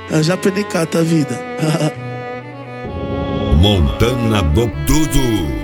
Eu já pedicata a vida. Montana do Dudu.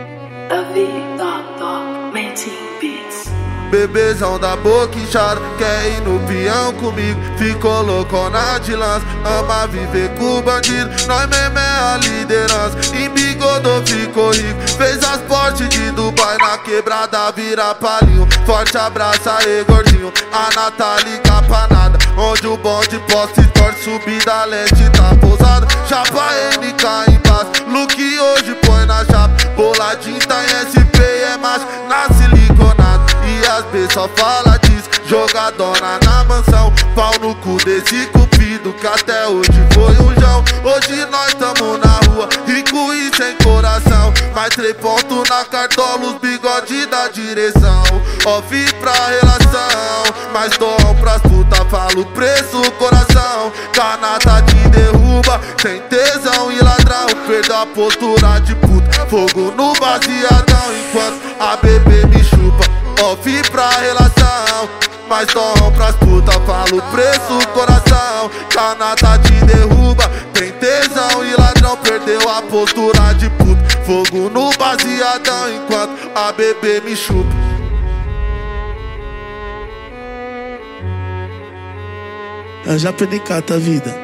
Bebezão da boca inchada, quer ir no peão comigo. Ficou loucona de lança, ama viver com o bandido. Nós mesmo é a liderança, embigodou, ficou rico. Fez as portes de Dubai, na quebrada vira palinho. Forte abraço aí, gordinho, a Natália Capanada. Onde o bonde posta e torce, subida leste tá pousada. Chapa NK em paz, look hoje põe na chapa. Boladinho tá em SP, é macho, na siliconada. E as B só fala disso, jogadona na mansão. Pau no cu desse cupido, que até hoje foi um jão. Hoje nós tamo na rua, rico e sem coração. Mais 3 pontos na cartola, os bigode da direção. Off pra relação, mas dom pras puta, falo preço, coração. Canata te derruba, sem tesão e ladrão. Perdeu a postura de puta, fogo no baseadão. Enquanto a bebê me chupa, off pra relação, mas dom pras puta, falo preço, coração. Canata te derruba, tem tesão e ladrão. Perdeu a postura de puta, fogo no baseadão. Enquanto a bebê me chupa. Eu já pedicata a vida.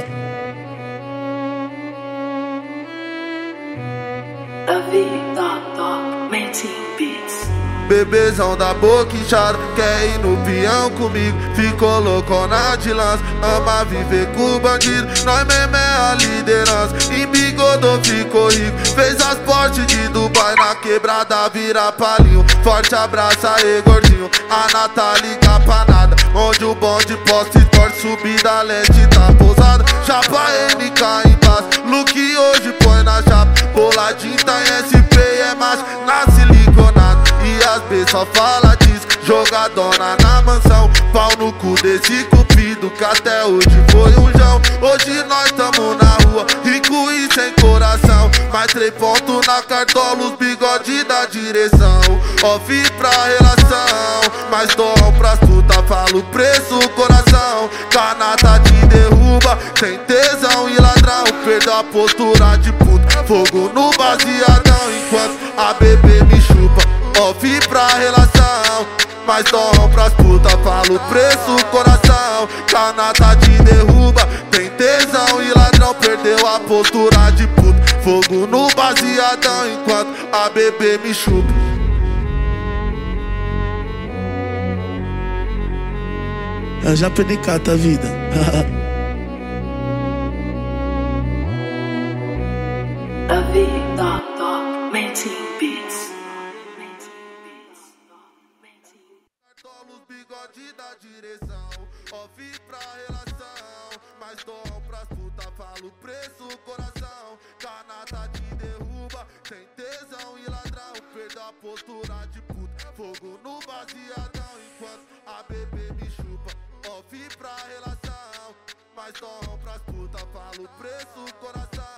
Bebezão da boca inchada, quer ir no peão comigo. Ficou loucona de lança, ama viver com o bandido. Nós mesmo é a liderança, embigodou, ficou rico. Fez as portes de Dubai, na quebrada vira palinho. Forte abraço aí, gordinho, a Natália Capanada. Onde o bonde posta e torce, subida leste tá pousada. Chapa NK em paz, look hoje põe na chapa. Boladinho tá em SP, é macho, na siliconada. E as B só fala disso, jogadona na mansão. Pau no cu desse cupido, que até hoje foi um jão. Hoje nós tamo na rua, rico e sem coração. Mais 3 pontos na cartola, os bigode da direção. Off pra relação, mas dom pras puta, falo preço, coração. Canata te derruba, sem tesão e ladrão. Perdeu a postura de puta, fogo no baseadão. Enquanto a bebê me chupa, off pra relação, mas dom pras puta, falo preço, coração. Canata te derruba, tem tesão e ladrão. Perdeu a postura de puta, fogo no baseadão. Enquanto a bebê me chupa. Eu já pedicata a vida. Os bigode da direção, off pra relação, mas dom pras puta, falo preço, coração. Canata te derruba, sem tesão e ladrão. Perdeu a postura de puta, fogo no baseadão. Enquanto a bebê me chupa, off pra relação, mas dom pras puta, falo preço, coração.